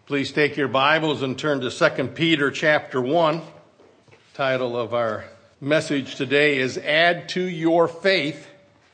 Please take your Bibles and turn to 2 Peter chapter 1. Title of our message today is Add to Your Faith.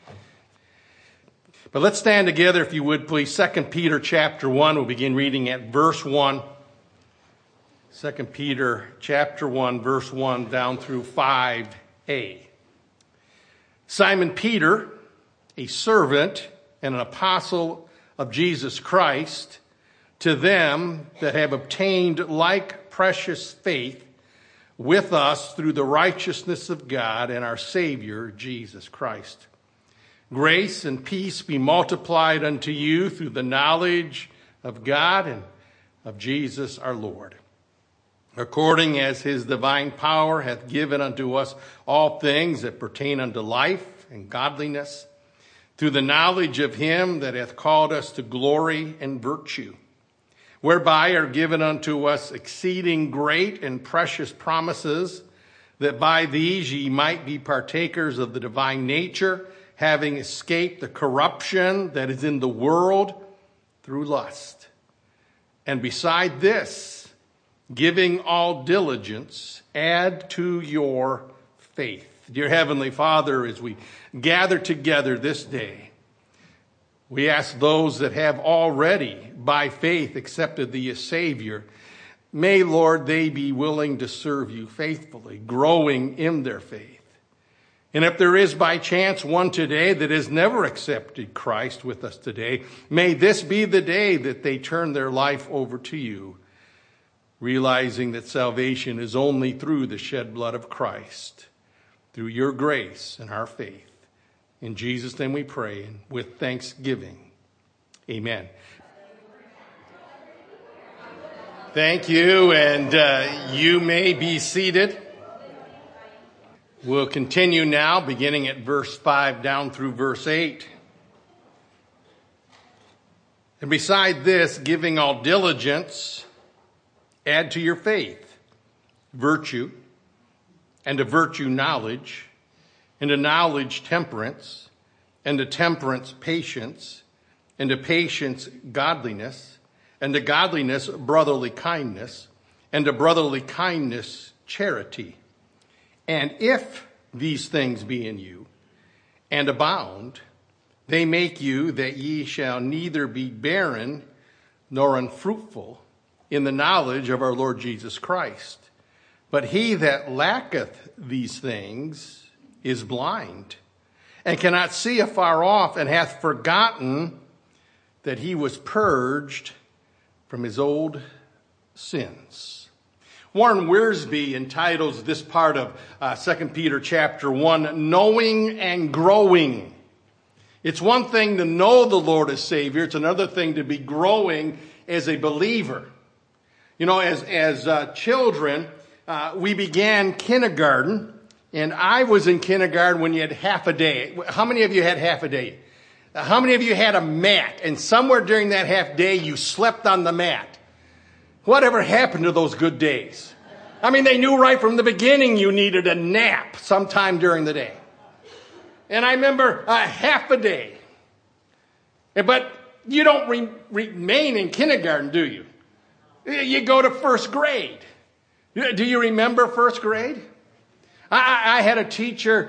But let's stand together if you would please. 2 Peter chapter 1. We'll begin reading at verse 1. 2 Peter chapter 1 verse 1 down through 5a. Simon Peter, a servant and an apostle of Jesus Christ, to them that have obtained like precious faith with us through the righteousness of God and our Savior, Jesus Christ. Grace and peace be multiplied unto you through the knowledge of God and of Jesus our Lord, according as his divine power hath given unto us all things that pertain unto life and godliness, through the knowledge of him that hath called us to glory and virtue, whereby are given unto us exceeding great and precious promises, that by these ye might be partakers of the divine nature, having escaped the corruption that is in the world through lust. And beside this, giving all diligence, add to your faith. Dear Heavenly Father, as we gather together this day, we ask those that have already, by faith, accepted thee as Savior, may, Lord, they be willing to serve you faithfully, growing in their faith. And if there is by chance one today that has never accepted Christ with us today, may this be the day that they turn their life over to you, realizing that salvation is only through the shed blood of Christ, through your grace and our faith. In Jesus' name we pray, and with thanksgiving. Amen. Thank you, and you may be seated. We'll continue now, beginning at verse 5 down through verse 8. And beside this, giving all diligence, add to your faith virtue, and to virtue knowledge, and to knowledge temperance, and to temperance patience, and to patience godliness, and to godliness brotherly kindness, and to brotherly kindness charity. And if these things be in you, and abound, they make you that ye shall neither be barren nor unfruitful in the knowledge of our Lord Jesus Christ. But he that lacketh these things is blind, and cannot see afar off, and hath forgotten that he was purged from his old sins. Warren Wiersbe entitles this part of 2 Peter chapter 1, Knowing and Growing. It's one thing to know the Lord as Savior. It's another thing to be growing as a believer. You know, as children, we began kindergarten, and I was in kindergarten when you had half a day. How many of you had half a day? How many of you had a mat, and somewhere during that half day you slept on the mat? Whatever happened to those good days? I mean, they knew right from the beginning you needed a nap sometime during the day. And I remember half a day. But you don't remain in kindergarten, do you? You go to first grade. Do you remember first grade? I had a teacher,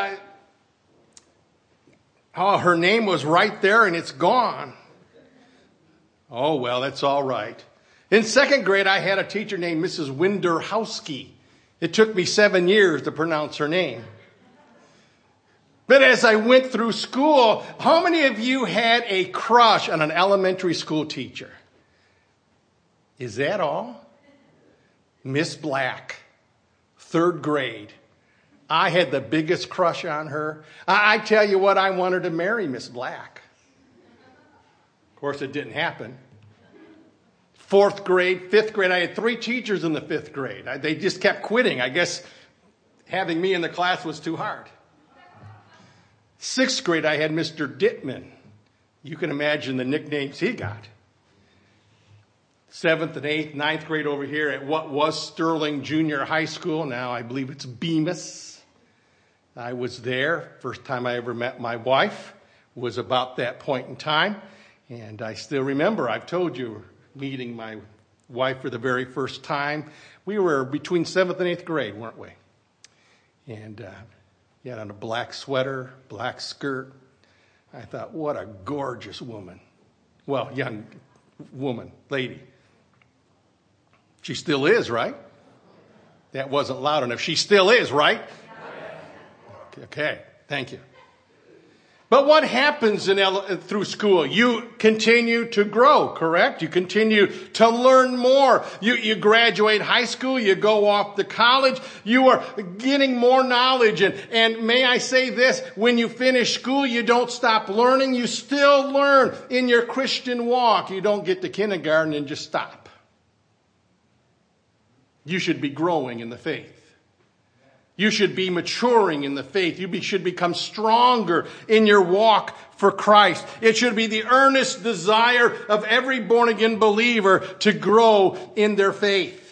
her name was right there and it's gone. Oh, well, that's all right. In second grade, I had a teacher named Mrs. Winderhowski. It took me 7 years to pronounce her name. But as I went through school, how many of you had a crush on an elementary school teacher? Is that all? Miss Black, third grade. I had the biggest crush on her. I tell you what, I wanted to marry Miss Black. Of course, it didn't happen. Fourth grade, fifth grade, I had 3 teachers in the fifth grade. They just kept quitting. I guess having me in the class was too hard. Sixth grade, I had Mr. Dittman. You can imagine the nicknames he got. Seventh and eighth, ninth grade over here at what was Sterling Junior High School. Now I believe it's Bemis. I was there. First time I ever met my wife was about that point in time. And I still remember, I've told you, meeting my wife for the very first time. We were between 7th and 8th grade, weren't we? And he had on a black sweater, black skirt. I thought, what a gorgeous woman. Well, young woman, lady. She still is, right? That wasn't loud enough. She still is, right? Okay, thank you. But what happens through school? You continue to grow, correct? You continue to learn more. You graduate high school, you go off to college, you are getting more knowledge. And may I say this, when you finish school, you don't stop learning. You still learn in your Christian walk. You don't get to kindergarten and just stop. You should be growing in the faith. You should be maturing in the faith. You should become stronger in your walk for Christ. It should be the earnest desire of every born-again believer to grow in their faith.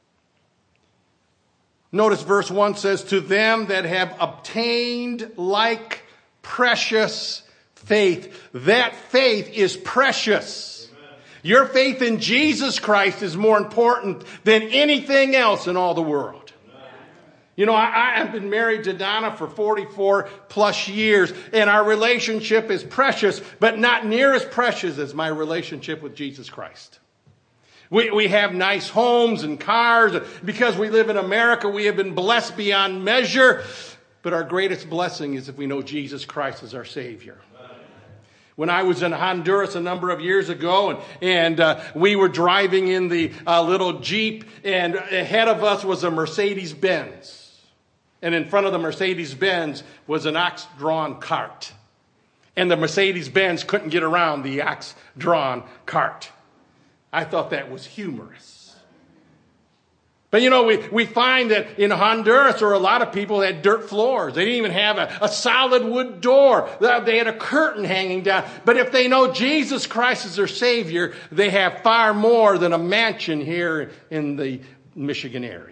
Notice verse 1 says, to them that have obtained like precious faith. That faith is precious. Amen. Your faith in Jesus Christ is more important than anything else in all the world. You know, I have been married to Donna for 44 plus years, and our relationship is precious, but not near as precious as my relationship with Jesus Christ. We have nice homes and cars. Because we live in America, we have been blessed beyond measure. But our greatest blessing is if we know Jesus Christ as our Savior. When I was in Honduras a number of years ago, and we were driving in the little Jeep, and ahead of us was a Mercedes-Benz. And in front of the Mercedes-Benz was an ox-drawn cart. And the Mercedes-Benz couldn't get around the ox-drawn cart. I thought that was humorous. But you know, we find that in Honduras there were a lot of people that had dirt floors. They didn't even have a solid wood door. They had a curtain hanging down. But if they know Jesus Christ is their Savior, they have far more than a mansion here in the Michigan area.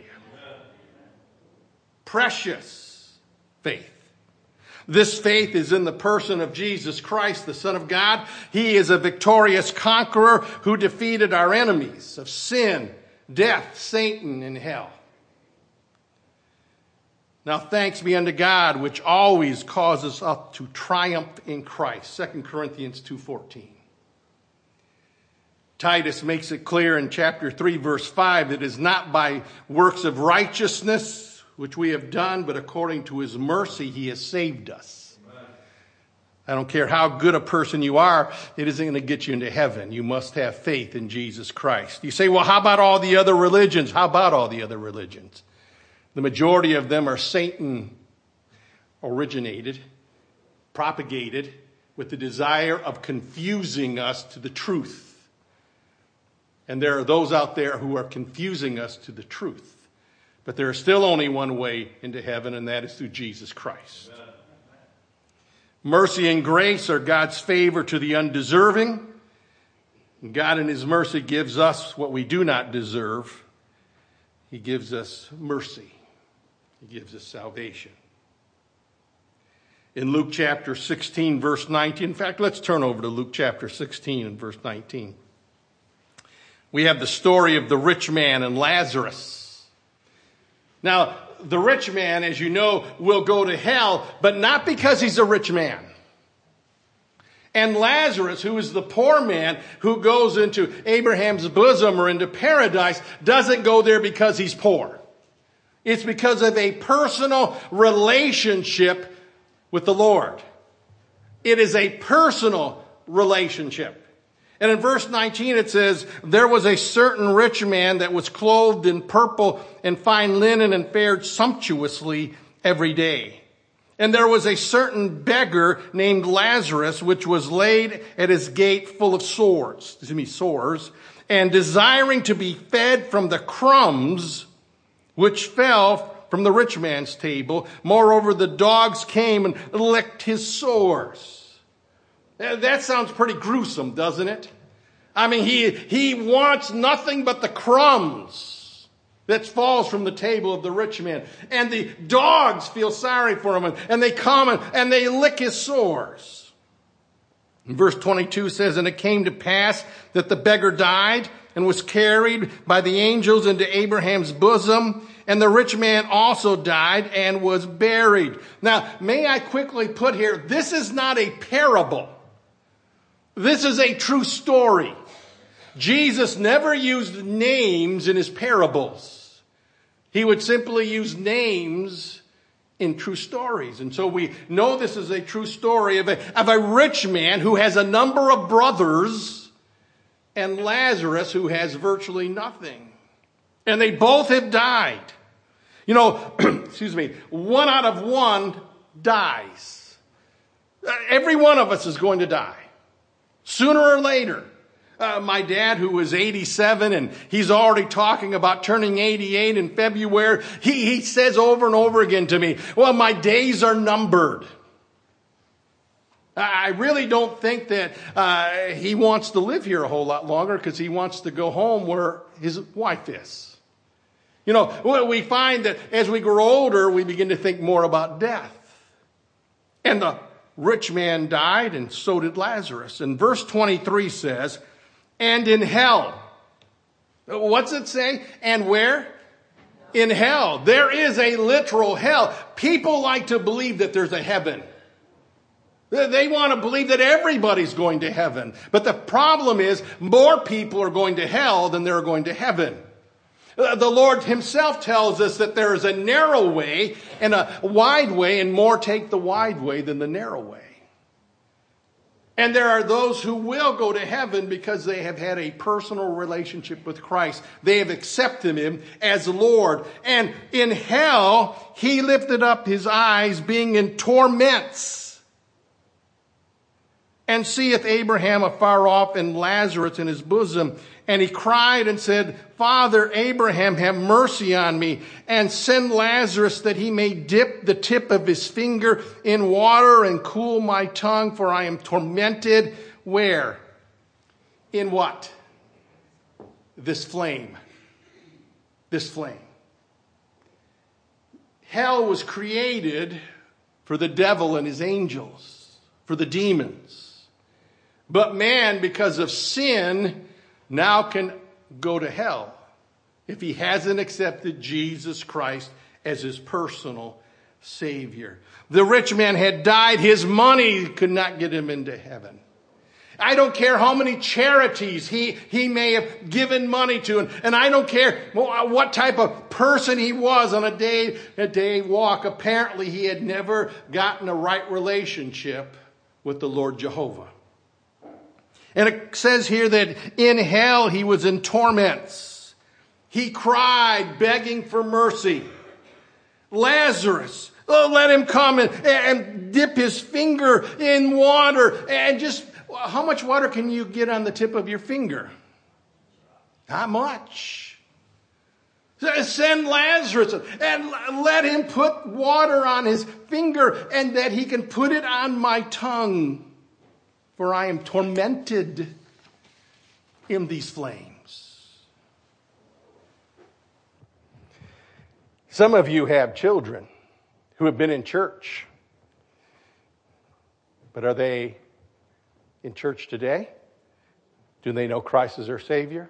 Precious faith. This faith is in the person of Jesus Christ, the Son of God. He is a victorious conqueror who defeated our enemies of sin, death, Satan, and hell. Now thanks be unto God, which always causes us to triumph in Christ. 2 Corinthians 2:14. Titus makes it clear in chapter 3, verse 5, that it is not by works of righteousness which we have done, but according to his mercy, he has saved us. Amen. I don't care how good a person you are, it isn't going to get you into heaven. You must have faith in Jesus Christ. You say, well, how about all the other religions? How about all the other religions? The majority of them are Satan originated, propagated, with the desire of confusing us to the truth. And there are those out there who are confusing us to the truth. But there is still only one way into heaven, and that is through Jesus Christ. Amen. Mercy and grace are God's favor to the undeserving. And God in his mercy gives us what we do not deserve. He gives us mercy. He gives us salvation. In Luke chapter 16, verse 19, in fact, let's turn over to Luke chapter 16 and verse 19. We have the story of the rich man and Lazarus. Now, the rich man, as you know, will go to hell, but not because he's a rich man. And Lazarus, who is the poor man who goes into Abraham's bosom or into paradise, doesn't go there because he's poor. It's because of a personal relationship with the Lord. It is a personal relationship. And in verse 19 it says, there was a certain rich man that was clothed in purple and fine linen and fared sumptuously every day. And there was a certain beggar named Lazarus, which was laid at his gate full of sores, and desiring to be fed from the crumbs which fell from the rich man's table. Moreover, the dogs came and licked his sores. That sounds pretty gruesome, doesn't it? I mean, he wants nothing but the crumbs that falls from the table of the rich man. And the dogs feel sorry for him, and they come and they lick his sores. And verse 22 says, and it came to pass that the beggar died and was carried by the angels into Abraham's bosom. And the rich man also died and was buried. Now, may I quickly put here, this is not a parable. This is a true story. Jesus never used names in his parables. He would simply use names in true stories. And so we know this is a true story of a rich man who has a number of brothers and Lazarus who has virtually nothing. And they both have died. You know, excuse me, 1 out of 1 dies. Every one of us is going to die. Sooner or later. My dad, who was 87, and he's already talking about turning 88 in February, he says over and over again to me, well, my days are numbered. I really don't think that he wants to live here a whole lot longer because he wants to go home where his wife is. You know, we find that as we grow older, we begin to think more about death. And the rich man died, and so did Lazarus. And verse 23 says, and in hell. What's it say? And where? In hell. There is a literal hell. People like to believe that there's a heaven. They want to believe that everybody's going to heaven. But the problem is more people are going to hell than they're going to heaven. The Lord himself tells us that there is a narrow way and a wide way, and more take the wide way than the narrow way. And there are those who will go to heaven because they have had a personal relationship with Christ. They have accepted him as Lord. And in hell, he lifted up his eyes, being in torments, and seeth Abraham afar off and Lazarus in his bosom. And he cried and said, Father Abraham, have mercy on me, and send Lazarus that he may dip the tip of his finger in water and cool my tongue, for I am tormented. Where? In what? This flame. This flame. Hell was created for the devil and his angels, for the demons. But man, because of sin, now can go to hell if he hasn't accepted Jesus Christ as his personal Savior. The rich man had died. His money could not get him into heaven. I don't care how many charities he may have given money to. And I don't care what type of person he was on a day walk. Apparently he had never gotten a right relationship with the Lord Jehovah. And it says here that in hell he was in torments. He cried, begging for mercy. Lazarus, let him come and dip his finger in water. And just, how much water can you get on the tip of your finger? Not much. Send Lazarus and let him put water on his finger, and that he can put it on my tongue. For I am tormented in these flames. Some of you have children who have been in church. But are they in church today? Do they know Christ as their Savior?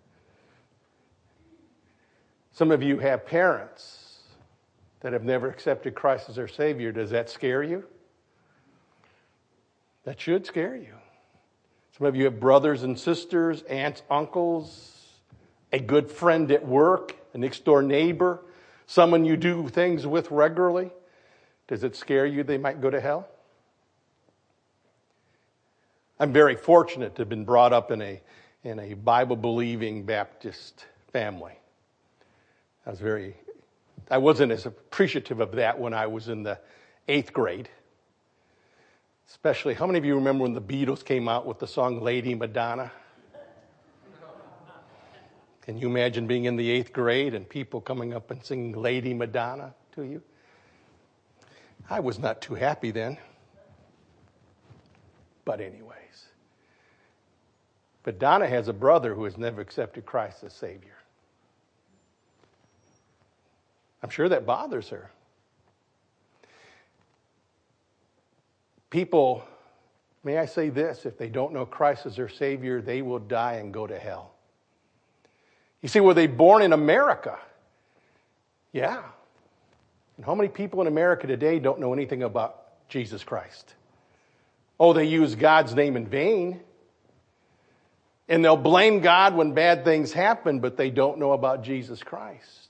Some of you have parents that have never accepted Christ as their Savior. Does that scare you? That should scare you. Some of you have brothers and sisters, aunts, uncles, a good friend at work, a next door neighbor, someone you do things with regularly. Does it scare you they might go to hell? I'm very fortunate to have been brought up in a Bible-believing Baptist family. I wasn't as appreciative of that when I was in the 8th grade. Especially, how many of you remember when the Beatles came out with the song Lady Madonna? Can you imagine being in the 8th grade and people coming up and singing Lady Madonna to you? I was not too happy then. But anyways. But Donna has a brother who has never accepted Christ as Savior. I'm sure that bothers her. People, may I say this, if they don't know Christ as their Savior, they will die and go to hell. You say, were they born in America? Yeah. And how many people in America today don't know anything about Jesus Christ? Oh, they use God's name in vain. And they'll blame God when bad things happen, but they don't know about Jesus Christ.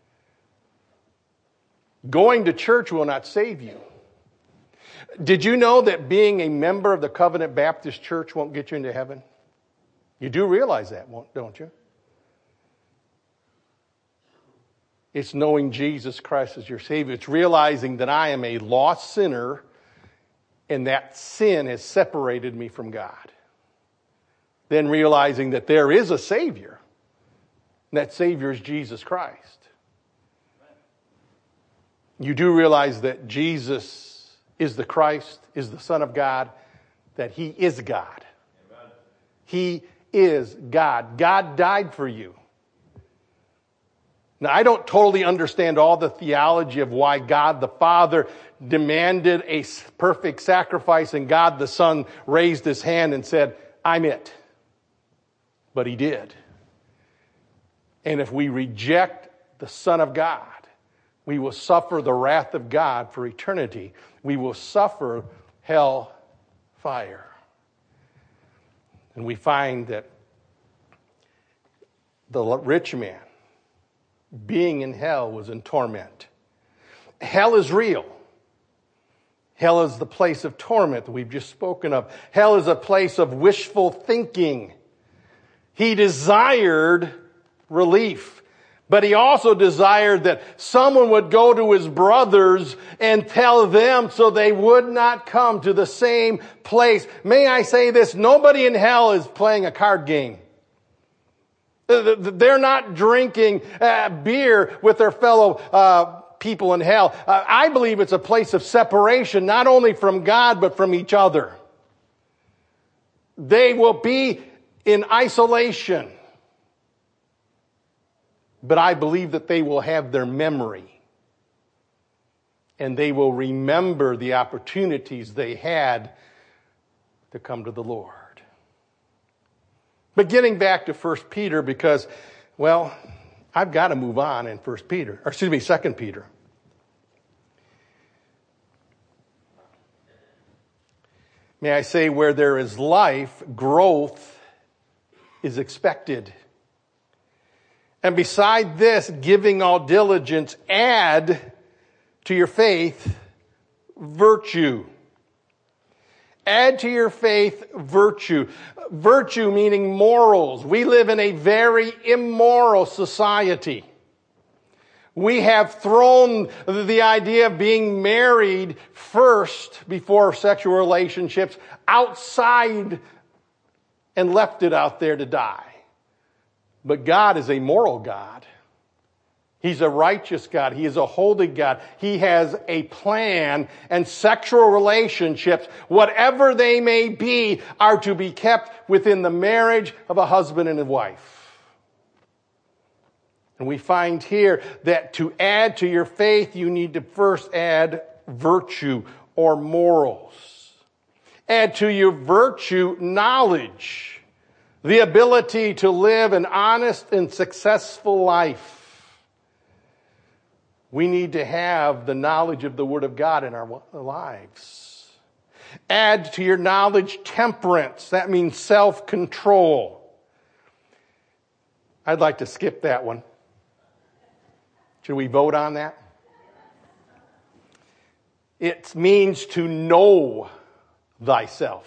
Going to church will not save you. Did you know that being a member of the Covenant Baptist Church won't get you into heaven? You do realize that, don't you? It's knowing Jesus Christ as your Savior. It's realizing that I am a lost sinner and that sin has separated me from God. Then realizing that there is a Savior. And that Savior is Jesus Christ. You do realize that Jesus is the Christ, is the Son of God, that He is God. Amen. He is God. God died for you. Now, I don't totally understand all the theology of why God the Father demanded a perfect sacrifice and God the Son raised His hand and said, I'm it. But He did. And if we reject the Son of God, we will suffer the wrath of God for eternity. We will suffer hell fire. And we find that the rich man, being in hell, was in torment. Hell is real. Hell is the place of torment that we've just spoken of. Hell is a place of wishful thinking. He desired relief, but he also desired that someone would go to his brothers and tell them so they would not come to the same place. May I say this? Nobody in hell is playing a card game. They're not drinking beer with their fellow people in hell. I believe it's a place of separation, not only from God, but from each other. They will be in isolation. But I believe that they will have their memory. And they will remember the opportunities they had to come to the Lord. But getting back to 1 Peter, because, well, I've got to move on in 2 Peter. May I say, where there is life, growth is expected. And beside this, giving all diligence, add to your faith virtue. Add to your faith virtue. Virtue meaning morals. We live in a very immoral society. We have thrown the idea of being married first before sexual relationships outside and left it out there to die. But God is a moral God. He's a righteous God. He is a holy God. He has a plan, and sexual relationships, whatever they may be, are to be kept within the marriage of a husband and a wife. And we find here that to add to your faith, you need to first add virtue or morals. Add to your virtue knowledge, the ability to live an honest and successful life. We need to have the knowledge of the Word of God in our lives. Add to your knowledge temperance. That means self-control. I'd like to skip that one. Should we vote on that? It means to know thyself.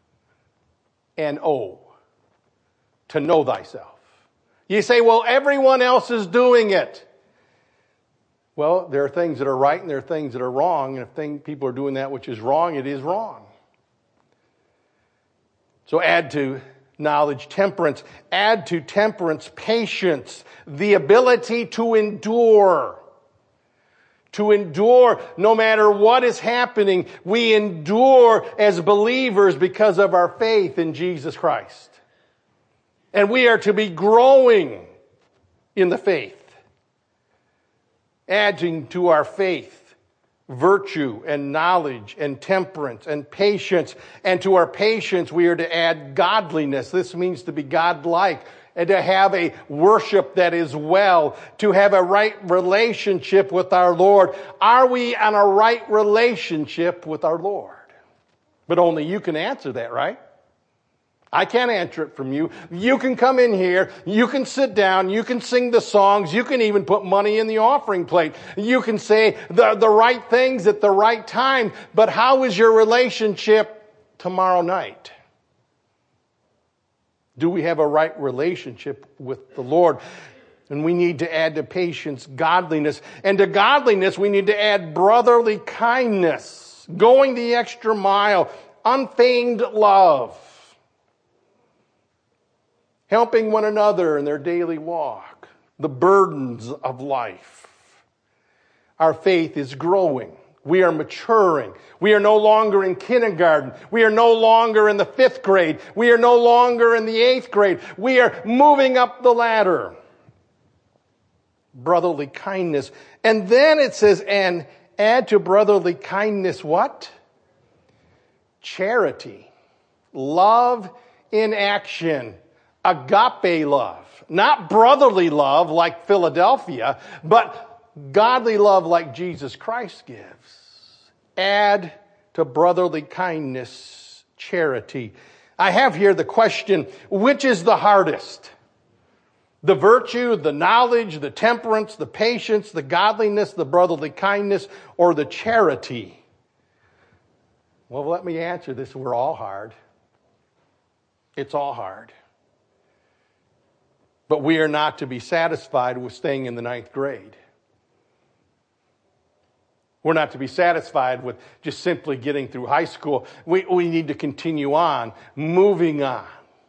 N-O. To know thyself. You say, well, everyone else is doing it. Well, there are things that are right and there are things that are wrong. And if people are doing that which is wrong, it is wrong. So add to knowledge temperance. Add to temperance patience. The ability to endure. To endure no matter what is happening. We endure as believers because of our faith in Jesus Christ. And we are to be growing in the faith. Adding to our faith virtue and knowledge and temperance and patience. And to our patience we are to add godliness. This means to be godlike. and to have a worship that is well, to have a right relationship with our Lord. Are we on a right relationship with our Lord? But only you can answer that, right? I can't answer it from you. You can come in here, you can sit down, you can sing the songs, you can even put money in the offering plate. You can say the right things at the right time, but how is your relationship tomorrow night? Do we have a right relationship with the Lord? And we need to add to patience godliness. And to godliness, we need to add brotherly kindness, going the extra mile, unfeigned love, helping one another in their daily walk, the burdens of life. Our faith is growing. We are maturing. We are no longer in kindergarten. We are no longer in the 5th grade. We are no longer in the 8th grade. We are moving up the ladder. Brotherly kindness. And then it says, and add to brotherly kindness what? Charity. Love in action. Agape love. Not brotherly love like Philadelphia, but godly love like Jesus Christ gives. Add to brotherly kindness charity. I have here the question, which is the hardest? The virtue, the knowledge, the temperance, the patience, the godliness, the brotherly kindness, or the charity? Well, let me answer this. We're all hard. It's all hard. But we are not to be satisfied with staying in the 9th grade. We're not to be satisfied with just simply getting through high school. We need to continue on, moving on.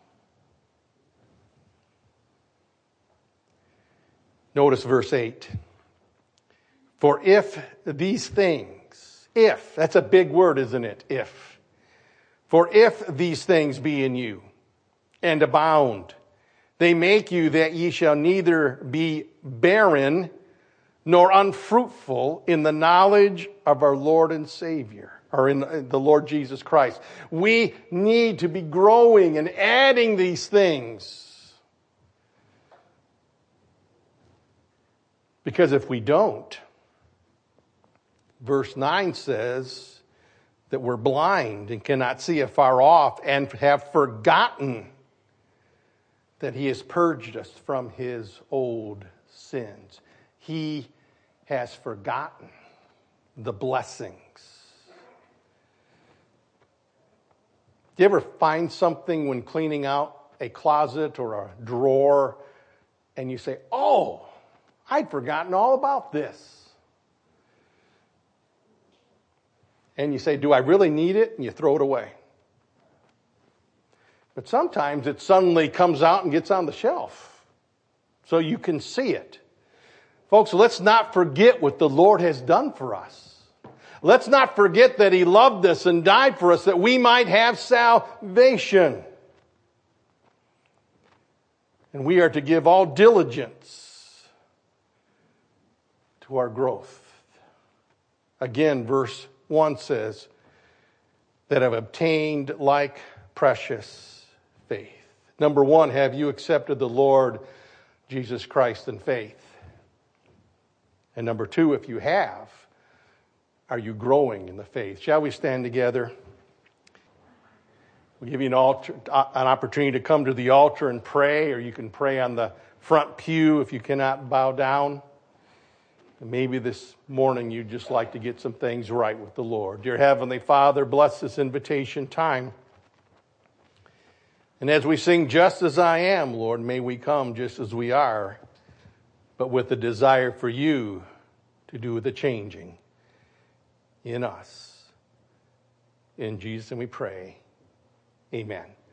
Notice verse 8. For if these things, if, that's a big word, isn't it? If. For if these things be in you and abound, they make you that ye shall neither be barren nor unfruitful in the knowledge of our Lord and Savior, or in the Lord Jesus Christ. We need to be growing and adding these things. Because if we don't, verse 9 says that we're blind and cannot see afar off and have forgotten that he has purged us from his old sins. He has forgotten the blessings. Do you ever find something when cleaning out a closet or a drawer and you say, oh, I'd forgotten all about this? And you say, do I really need it? And you throw it away. But sometimes it suddenly comes out and gets on the shelf so you can see it. Folks, let's not forget what the Lord has done for us. Let's not forget that he loved us and died for us that we might have salvation. And we are to give all diligence to our growth. Again, verse 1 says that have obtained like precious faith. Number 1, have you accepted the Lord Jesus Christ in faith? And number 2, if you have, are you growing in the faith? Shall we stand together? We'll give you an opportunity to come to the altar and pray, or you can pray on the front pew if you cannot bow down. And maybe this morning you'd just like to get some things right with the Lord. Dear Heavenly Father, bless this invitation time. And as we sing, just as I am, Lord, may we come just as we are, but with a desire for you to do the changing in us. In Jesus' name we pray. Amen.